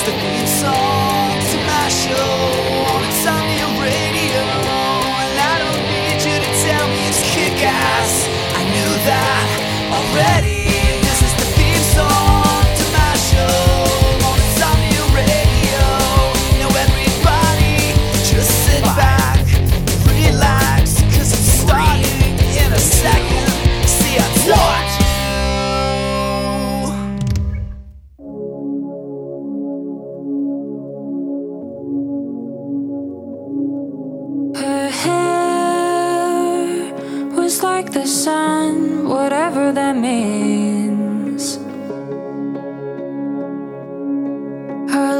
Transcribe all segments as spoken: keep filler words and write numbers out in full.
the theme song to my show on Insomnia Radio. And I don't need you to tell me it's kick-ass, I knew that already. This is the theme song to my show on Insomnia Radio. Now everybody just sit back, relax, cause it's starting in a second. See, I told you. Her hair was like the sun, whatever that means. Her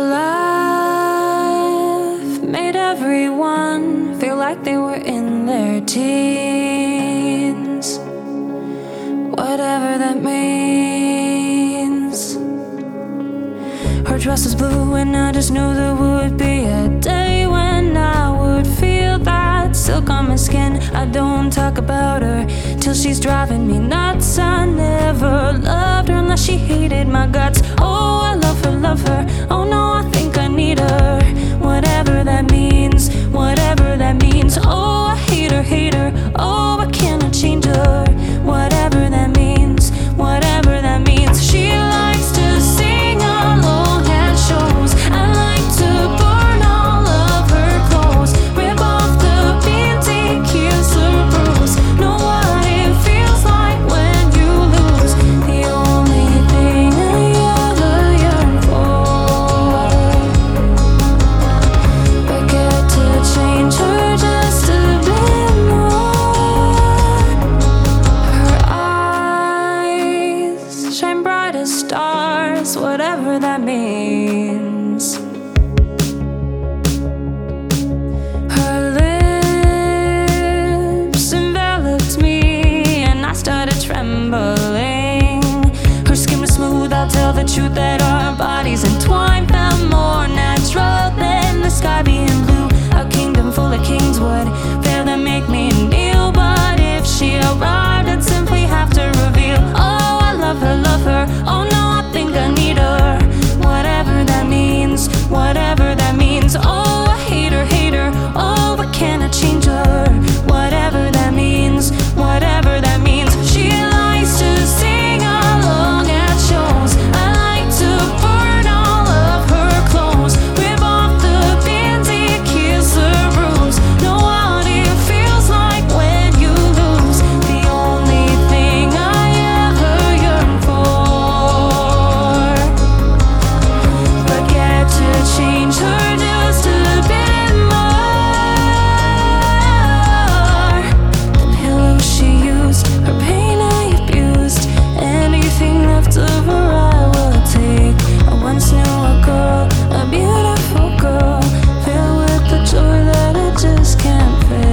laugh made everyone feel like they were in their teens, whatever that means. Her dress was blue and I just knew there would be a day when I would feel that silk on my skin. I don't talk about her till she's driving me nuts. I never loved her unless she hated my guts. Oh, I love her, love her. Oh no, I think I need her. Whatever that means, whatever that means. Oh, I hate her, hate her. Oh, I cannot change her. Whatever that means, whatever that means. She likes to sing along at shows. I like to burn all of her clothes, rip off the painting, kiss her bruise. Know what it feels like when you lose the only thing I ever yearned for. But get to change her just a bit more. Her eyes shine bright as stars, whatever that means. Her lips enveloped me and I started trembling. Her skin was smooth, I'll tell the truth that our bodies entwined felt more natural than the sky being blue. A kingdom full of kings would fail to make me kneel, but if she arrived I'd simply have to reveal. Oh, I love her, love her. Oh no, I think I need her. Whatever that means, whatever that means. Oh, I hate her, hate her. Oh, but can I change her? Whatever that means, whatever that means. She likes to sing along at shows. I like to burn all of her clothes, rip off the pansy, kiss her bruise. Know what it feels like when you lose the only thing I ever yearned for. But get to change her just a bit more. The pillow she used, her pain I abused. Anything left of her I will take. I once knew a girl, a beautiful girl, filled with the joy that I just can't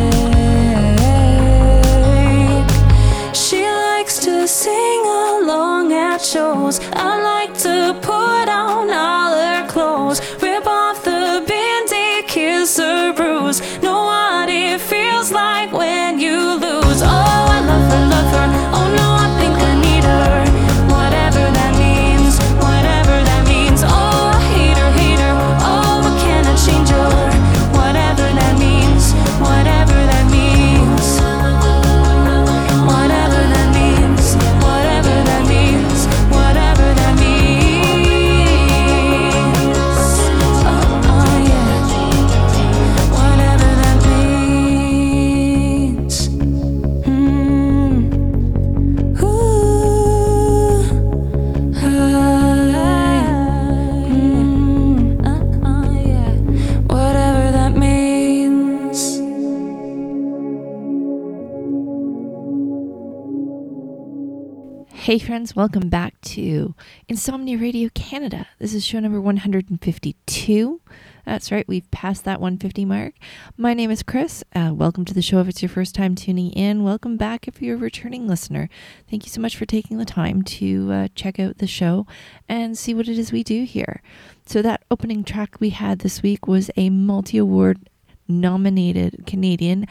fake. She likes to sing along at shows. I like to put on all her clothes, rip off the band-aid, kiss her bruise. Know what it feels like when you lose. Oh, I love her, love her. Oh no, I think I need her. Whatever that means, whatever that means. Oh, I hate her, hate her. Oh, but can I change her? Whatever that means, whatever that means. Whatever that means, whatever that means, whatever that means. Oh, oh yeah. Whatever that means. Mm. Ooh. Ah, mm. Uh, oh yeah. Whatever that means. Hey friends, welcome back to Insomnia Radio Canada. This is show number one hundred fifty-two. That's right, we've passed that one hundred fifty mark. My name is Chris. Uh, welcome to the show if it's your first time tuning in. Welcome back if you're a returning listener. Thank you so much for taking the time to uh, check out the show and see what it is we do here. So that opening track we had this week was a multi-award nominated Canadian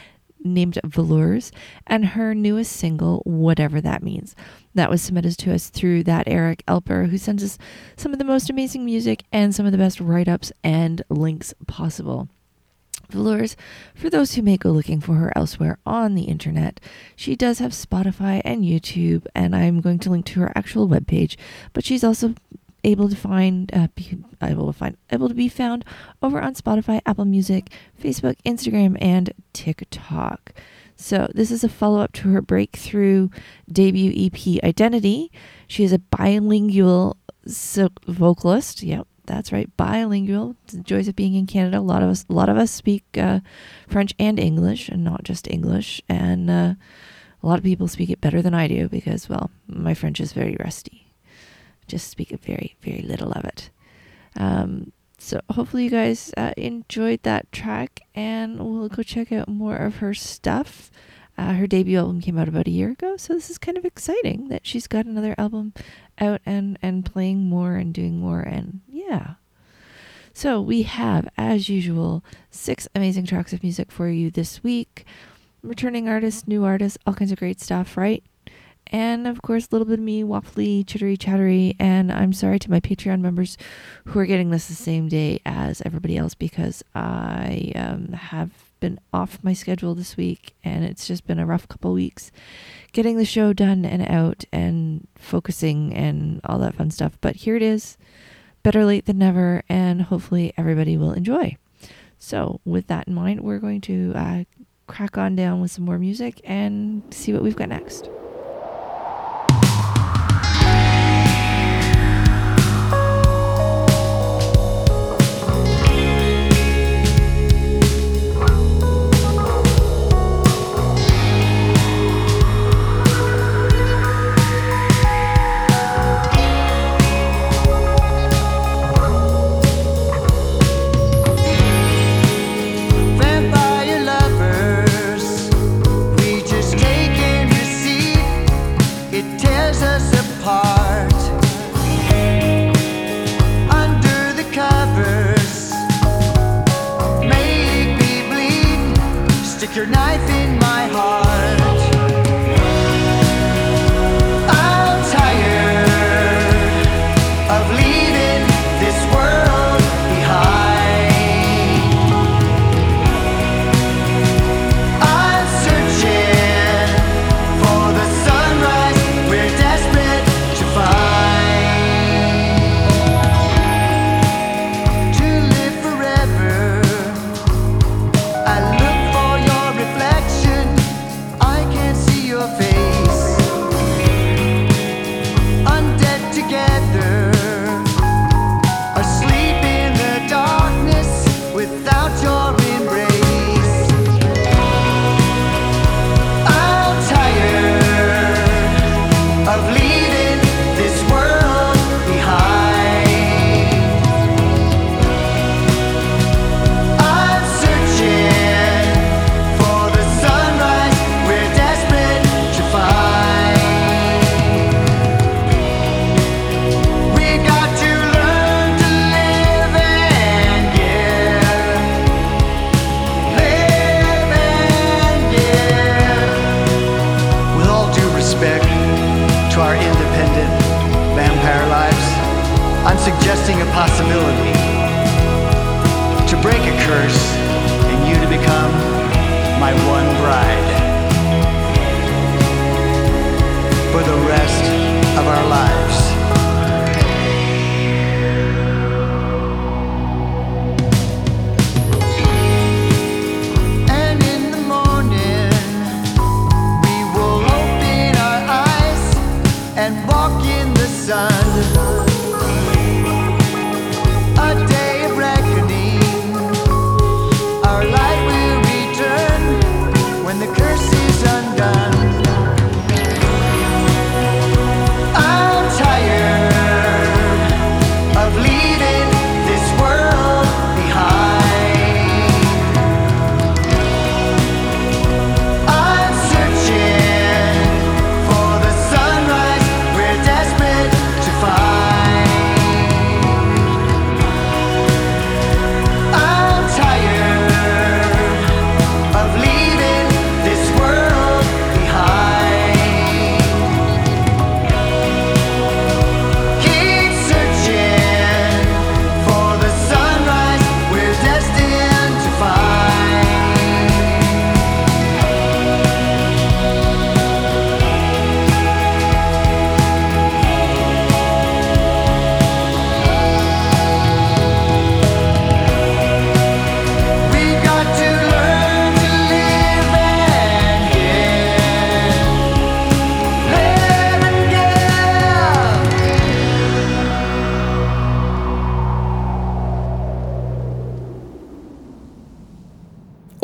named Velours, and her newest single, Whatever That Means. That was submitted to us through that Eric Elper, who sends us some of the most amazing music and some of the best write-ups and links possible. Velours, for those who may go looking for her elsewhere on the internet, she does have Spotify and YouTube, and I'm going to link to her actual webpage, but she's also able to find uh, be able to find able to be found over on Spotify, Apple Music, Facebook, Instagram, and TikTok. So this is a follow-up to her breakthrough debut E P, Identity. She is a bilingual so- vocalist. Yep, that's right, bilingual. The joys of being in Canada. A lot of us, a lot of us speak uh, French and English, and not just English. And uh, a lot of people speak it better than I do because, well, my French is very rusty. Just speak a very, very little of it. Um, so hopefully you guys uh, enjoyed that track, and we'll go check out more of her stuff. Uh, her debut album came out about a year ago, so this is kind of exciting that she's got another album out and, and playing more and doing more, and yeah. So we have, as usual, six amazing tracks of music for you this week. Returning artists, new artists, all kinds of great stuff, right? And of course, a little bit of me, waffly, chittery, chattery. And I'm sorry to my Patreon members who are getting this the same day as everybody else, because I um, have been off my schedule this week, and it's just been a rough couple weeks getting the show done and out and focusing and all that fun stuff. But here it is, better late than never, and hopefully everybody will enjoy. So with that in mind, we're going to uh, crack on down with some more music and see what we've got next. Your knife in my heart. I'm tired of leaving this world behind. I'm searching for the sunrise we're desperate to find. To live forever, I look for your reflection. I can't see your face. Undead together, asleep in the darkness without your embrace. I'm tired of leaving this world behind. I'm searching for the sunrise we're desperate to find. We've got to learn to live and give. Live and give. With all due respect to our independent vampire lives, I'm suggesting a possibility to break a curse and you to become my one bride for the rest of our lives. And in the morning, we will open our eyes and walk in the sun. A day of reckoning. Our light will return when the curse is undone. I'm tired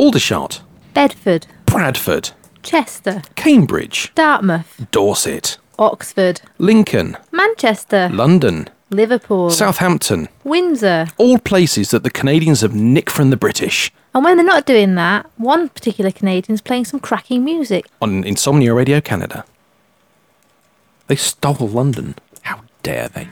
Aldershot, Bedford, Bradford, Chester, Cambridge, Dartmouth, Dorset, Oxford, Lincoln, Manchester, London, Liverpool, Southampton, Windsor. all places that the Canadians have nicked from the British. And when they're not doing that, one particular Canadian's playing some cracking music. On Insomnia Radio Canada. They stole London. How dare they?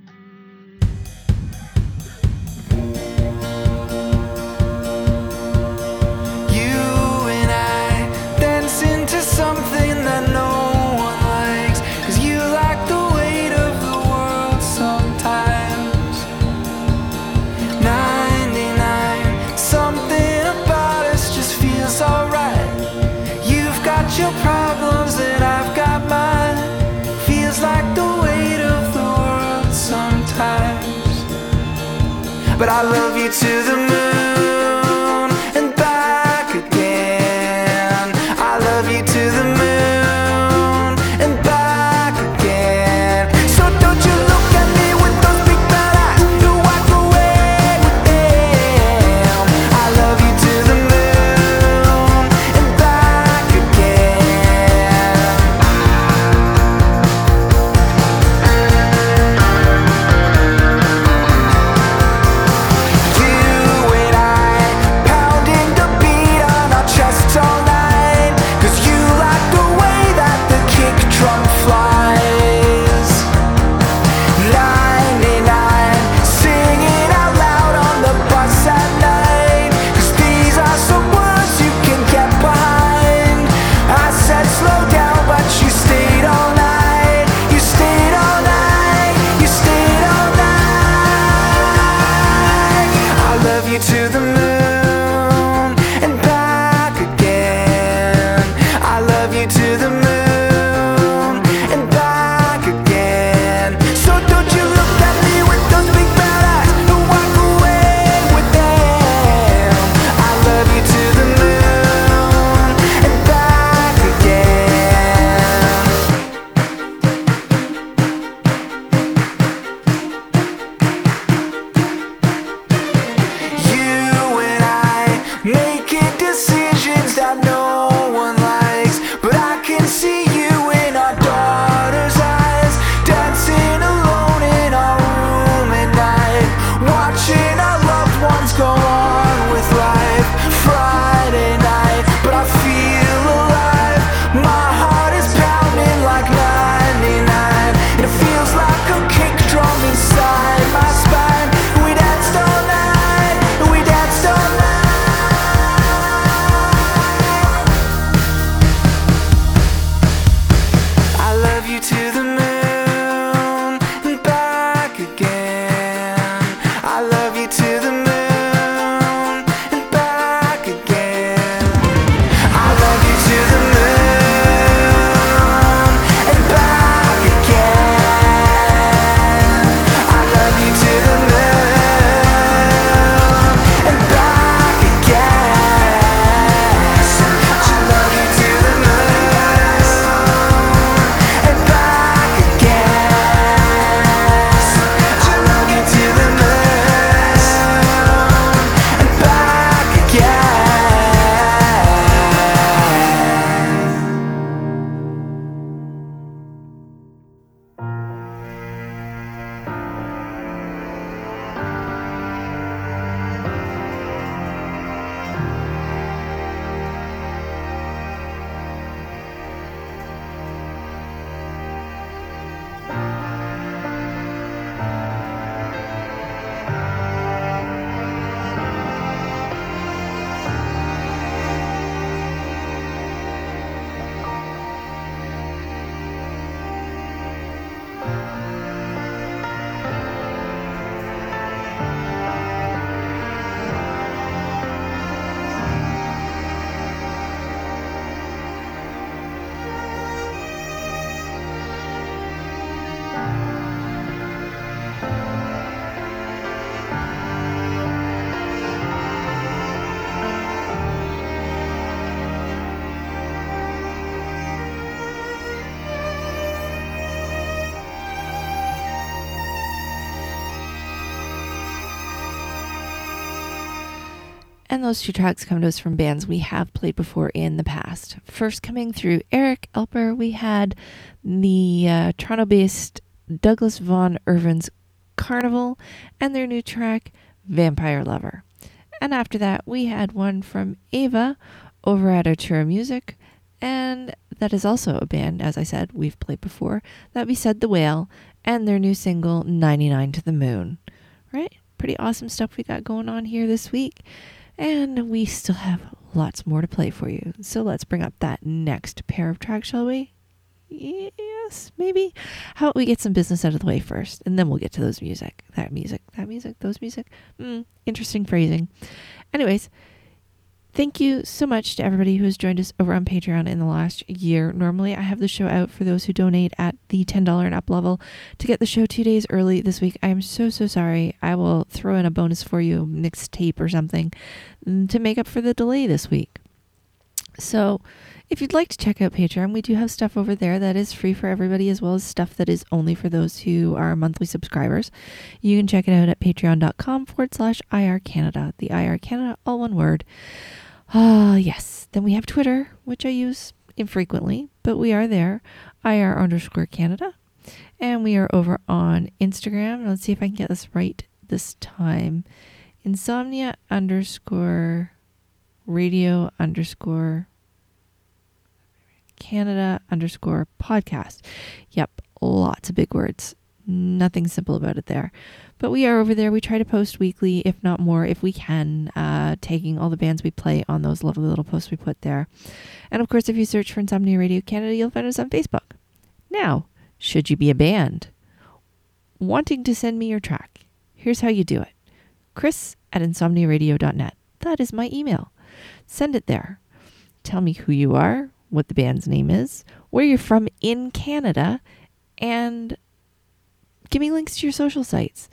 You and I dance into something that no one likes, 'cause you like the weight of the world sometimes. ninety-nine, something about us just feels alright. You've got your problems and I've got mine. Feels like the weight of the world sometimes. But I love you to the moon and back again. I love you to the moon and back again. So don't you look at me with those big bad eyes. You walk away with them. I love you to the moon and back again. You and I pounding the beat on our chests all night, 'cause you like the way that the kick drum flies. ninety-nine, singing out loud on the bus at night, 'cause these are some words you can get behind. I said slow down, but you stayed all night. You stayed all night. You stayed all night. I love you to the moon and back again. I love you to the moon and back again. So don't you look at me with those big bad eyes and walk away with them. I love you to the moon and back again. You And those two tracks come to us from bands we have played before in the past. First coming through Eric Elper, we had the uh, Toronto-based Douglas Von Irvin's Carnival and their new track, Vampire Lover. And after that, we had one from Ava over at Artura Music, and that is also a band, as I said, we've played before. That'd be Said the Whale and their new single, ninety-nine to the Moon. Right? Pretty awesome stuff we got going on here this week. And we still have lots more to play for you. So let's bring up that next pair of tracks, shall we? Yes, maybe. How about we get some business out of the way first, and then we'll get to those music. That music, that music, those music. Mm, interesting phrasing. Anyways, thank you so much to everybody who has joined us over on Patreon in the last year. Normally, I have the show out for those who donate at the ten dollars and up level to get the show two days early this week. I am so, so sorry. I will throw in a bonus for you, mixtape or something, to make up for the delay this week. So if you'd like to check out Patreon, we do have stuff over there that is free for everybody, as well as stuff that is only for those who are monthly subscribers. You can check it out at patreon.com forward slash IR Canada. The I R Canada, all one word. Ah, uh, yes. Then we have Twitter, which I use infrequently, but we are there, I R underscore Canada. And we are over on Instagram. Let's see if I can get this right this time. Insomnia underscore radio underscore Canada underscore podcast. Yep, lots of big words. Nothing simple about it there. But we are over there. We try to post weekly, if not more, if we can, uh, taking all the bands we play on those lovely little posts we put there. And of course, if you search for Insomnia Radio Canada, you'll find us on Facebook. Now, should you be a band wanting to send me your track, here's how you do it. Chris at insomnia radio dot net. That is my email. Send it there. Tell me who you are, what the band's name is, where you're from in Canada, and give me links to your social sites.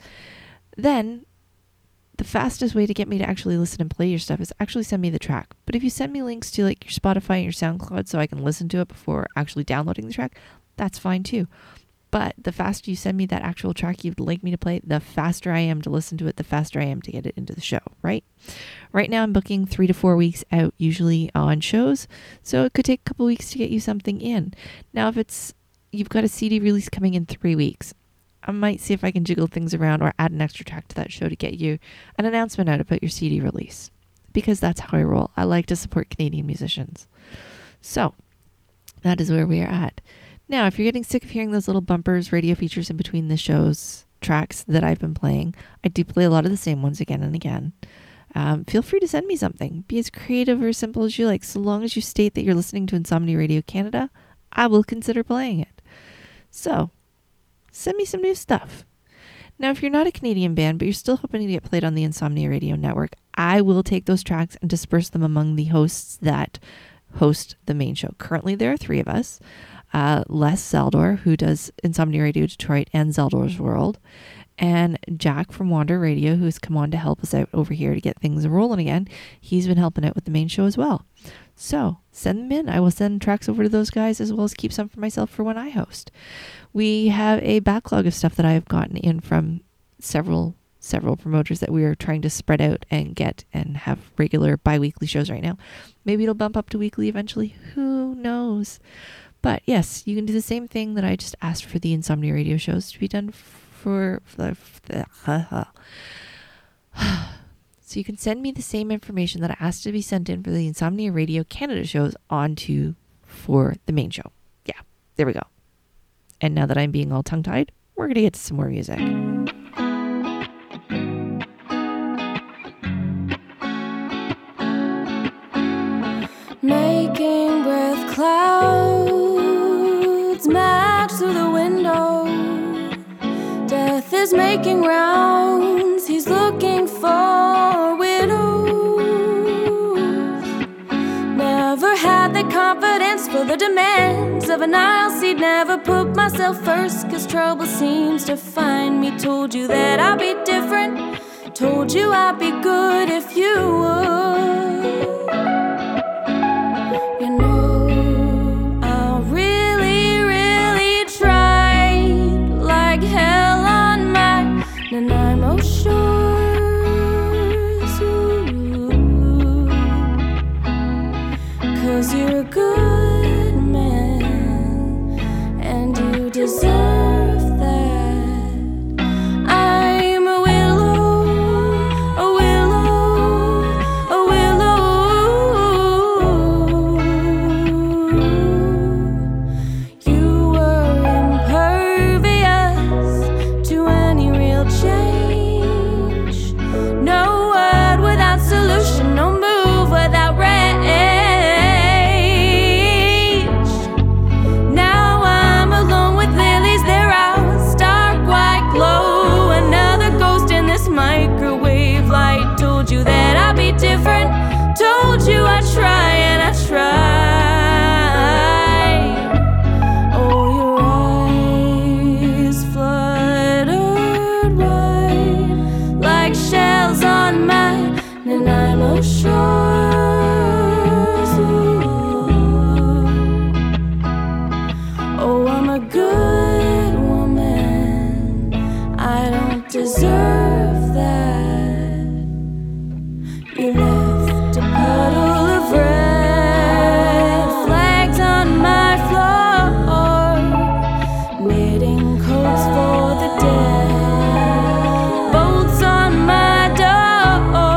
Then, the fastest way to get me to actually listen and play your stuff is actually send me the track. But if you send me links to like your Spotify and your SoundCloud so I can listen to it before actually downloading the track, that's fine too. But the faster you send me that actual track you'd like me to play, the faster I am to listen to it, the faster I am to get it into the show, right? Right now I'm booking three to four weeks out usually on shows, so it could take a couple weeks to get you something in. Now if it's, you've got a C D release coming in three weeks, I might see if I can jiggle things around or add an extra track to that show to get you an announcement out about your C D release. Because that's how I roll. I like to support Canadian musicians. So, that is where we are at. Now, if you're getting sick of hearing those little bumpers, radio features in between the show's tracks that I've been playing, I do play a lot of the same ones again and again. Um, feel free to send me something. Be as creative or simple as you like. So long as you state that you're listening to Insomnia Radio Canada, I will consider playing it. So, send me some new stuff. Now, if you're not a Canadian band, but you're still hoping to get played on the Insomnia Radio Network, I will take those tracks and disperse them among the hosts that host the main show. Currently, there are three of us. Uh, Les Zeldor, who does Insomnia Radio Detroit and Zeldor's World, and Jack from Wander Radio, who's come on to help us out over here to get things rolling again. He's been helping out with the main show as well. So send them in. I will send tracks over to those guys as well as keep some for myself for when I host. We have a backlog of stuff that I have gotten in from several several promoters that we are trying to spread out and get and have regular bi-weekly shows right now. Maybe it'll bump up to weekly eventually. Who knows? But yes, you can do the same thing that I just asked for the Insomnia Radio shows to be done for... for, for so you can send me the same information that I asked to be sent in for the Insomnia Radio Canada shows onto for the main show. Yeah, there we go. And now that I'm being all tongue-tied, we're going to get to some more music. Making breath clouds match through the window. Death is making rounds. He's looking for widows. Never had the confidence for the demands of an I'll see. Never put myself first, cause trouble seems to find me. Told you that I'd be different. Told you I'd be good if you would. You know, I really, really tried like hell on my Nanaimo shores. Ooh. 'cause you're a good man and you deserve that. I'm a willow, a willow, a willow. You were impervious to any real change. No word without solution, no move without rage. Now I'm alone with lilies, their eyes dark white glow. Another ghost in this microwave light. Told you that I'd be different, told you I'd try and I tried. Oh, your eyes fluttered wide like shells on mine, and I'm a shores. Oh, I'm a good woman, I don't deserve that. You left a puddle of red flags on my floor, knitting coats for the dead, bolts on my door.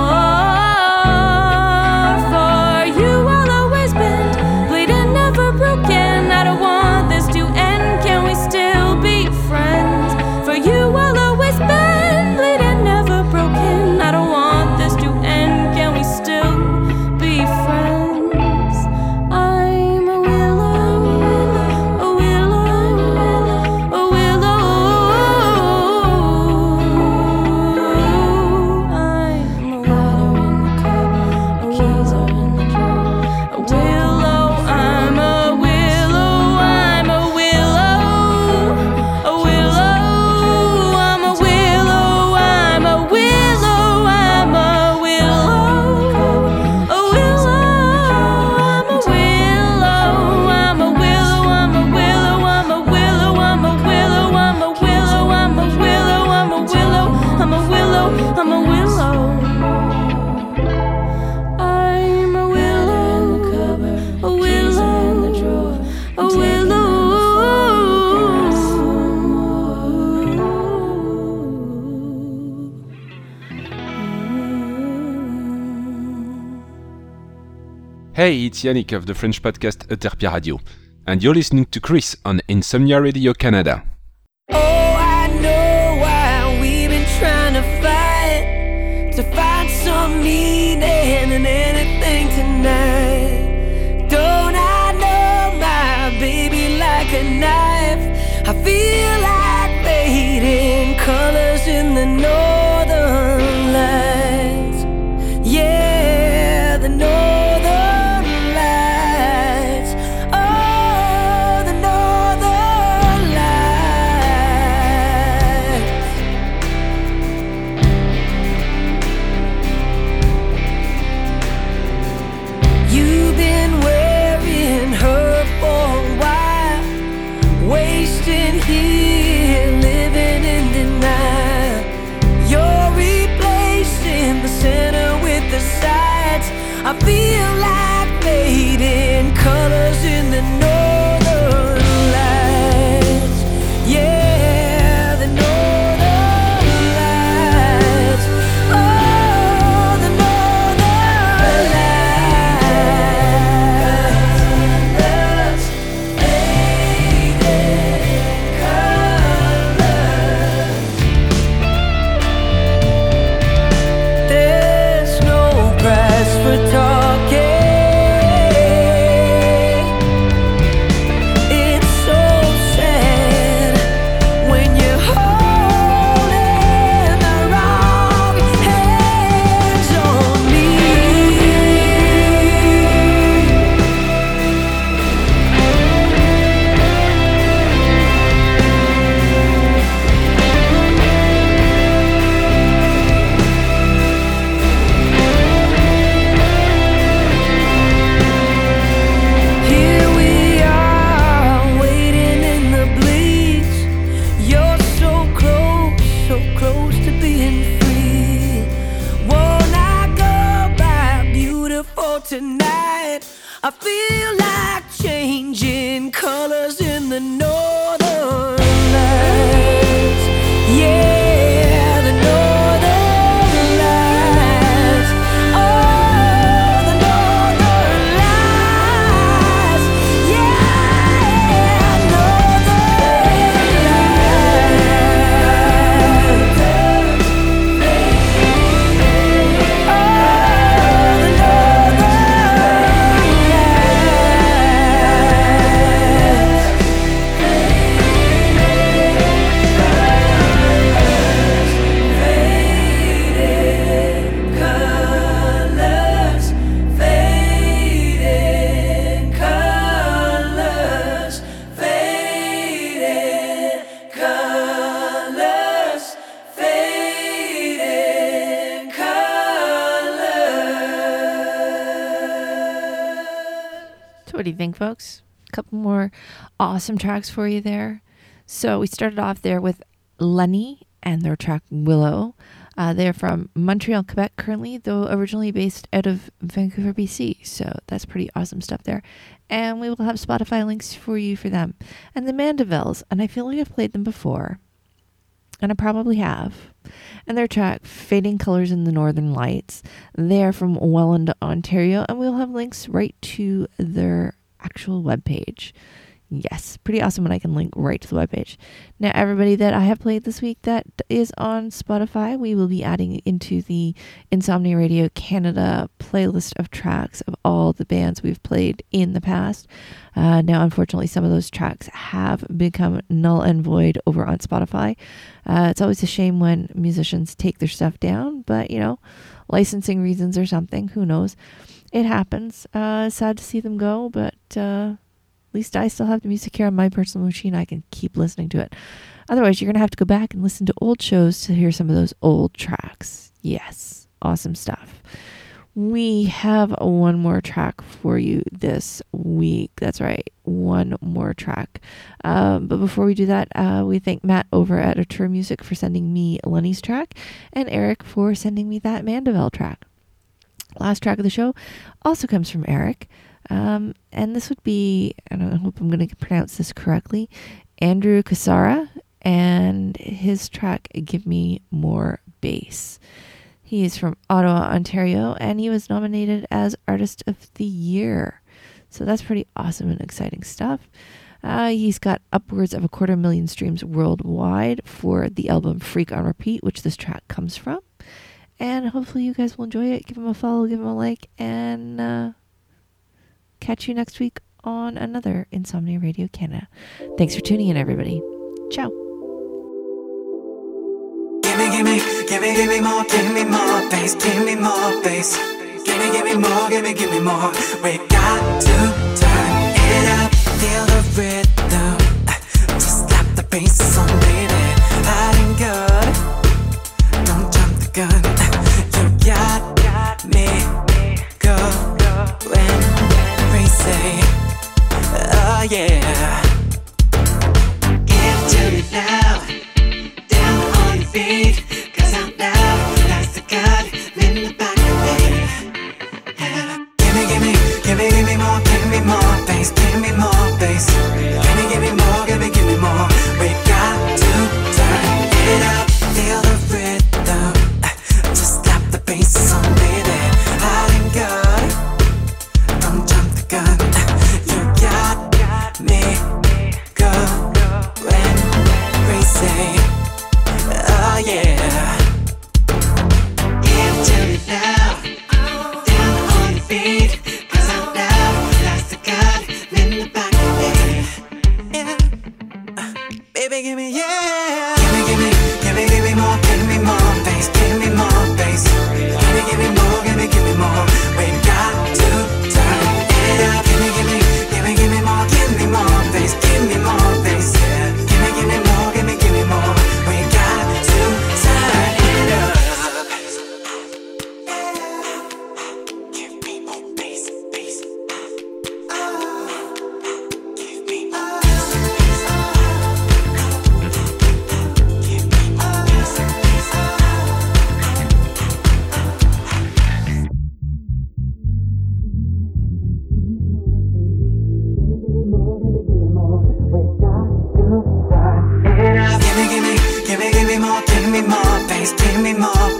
For you I'll always bend, bleeding never broken. I don't want this to end, can we still be friends? For you I'll always bend, bleeding never broken. I don't want this to end, can we still be friends? I'm a willow, a willow, a willow. I'm a water in the cup, keys are in the drawer. A willow, I'm a willow, I'm a willow, a willow. I'm a willow, I'm a willow, I'm a willow, a willow. I'm a willow, I'm a willow, I'm a willow, I'm a willow, I'm a willow, I'm a willow, I'm a willow, I'm a willow, I'm a willow, I'm a willow. I'm a willow, a willow, a willow. Hey, it's Yannick of the French podcast Euterpia Radio, and you're listening to Chris on Insomnia Radio Canada. Oh, I know why we've been trying to fight, to find some meaning in anything tonight. Don't I know my baby like a knife? I feel like fading colors in the northern lights. Yeah, the northern lights. Oh, the northern lights. You've been wearing her for a while, wasting here, living in denial. You're replacing the center with the sides. I feel like fading colors in the northern lights. Yeah, the northern lights. Oh, the northern lights. Fading colors. There's no price for talking. It's so sad when you're holding the wrong hands on me. I feel like changing colors in the northern lights. Yeah, the northern lights. Oh, the northern lights. Yeah, northern lights. Oh, the northern So what do you think, folks? A couple more awesome tracks for you there. So we started off there with Lenny and their track Willow. Uh, they're from Montreal, Quebec currently, though originally based out of Vancouver, B C. So that's pretty awesome stuff there. And we will have Spotify links for you for them. And the Mandevils, and I feel like I've played them before. And I probably have. And their track, Fading Colors in the Northern Lights. They're from Welland, Ontario. And we'll have links right to their actual webpage. Yes, pretty awesome when I can link right to the webpage. Now, everybody that I have played this week that is on Spotify, we will be adding into the Insomnia Radio Canada playlist of tracks of all the bands we've played in the past. Uh, now, unfortunately, some of those tracks have become null and void over on Spotify. Uh, it's always a shame when musicians take their stuff down, but, you know, licensing reasons or something, who knows. It happens. Uh, sad to see them go, but... Uh, At least I still have the music here on my personal machine. I can keep listening to it. Otherwise, you're going to have to go back and listen to old shows to hear some of those old tracks. Yes, awesome stuff. We have one more track for you this week. That's right, one more track. Um, but before we do that, uh, we thank Matt over at Artur Music for sending me Lenny's track and Eric for sending me that Mandeville track. Last track of the show also comes from Eric. Um, and this would be, and I hope I'm going to pronounce this correctly, Andrew Casara and his track, Give Me More Bass. He is from Ottawa, Ontario, and he was nominated as Artist of the Year. So that's pretty awesome and exciting stuff. Uh, he's got upwards of a quarter million streams worldwide for the album Freak on Repeat, which this track comes from. And hopefully you guys will enjoy it. Give him a follow, give him a like, and... Uh, catch you next week on another Insomnia Radio Canada. Thanks for tuning in, everybody. Ciao. Gimme, gimme, gimme, gimme more, give me more bass, give me more bass. Gimme, gimme more, gimme, gimme more. We got to turn it up, feel the rhythm. Just slap the bass on, baby. Hot and good, don't jump the gun. You got me going crazy. Oh yeah. Give it to me now. Down on your feet. Cause I'm now. That's the God in the back of me. Yeah. Gimme, gimme, gimme, gimme more. Give me more bass. Give me more bass. Gimme, gimme more. Gimme, gimme more. We got to turn it up. Feel the rhythm.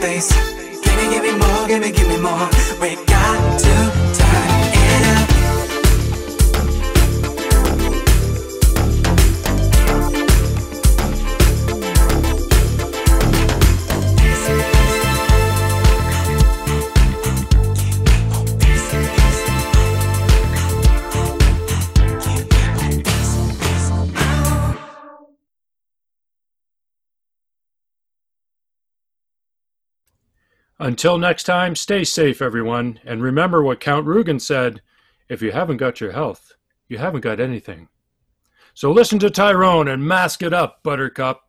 space. Give me, give me more, give me, give me more. We got to turn it up. Until next time, stay safe, everyone, and remember what Count Rugen said, if you haven't got your health, you haven't got anything. So listen to Tyrone and mask it up, Buttercup.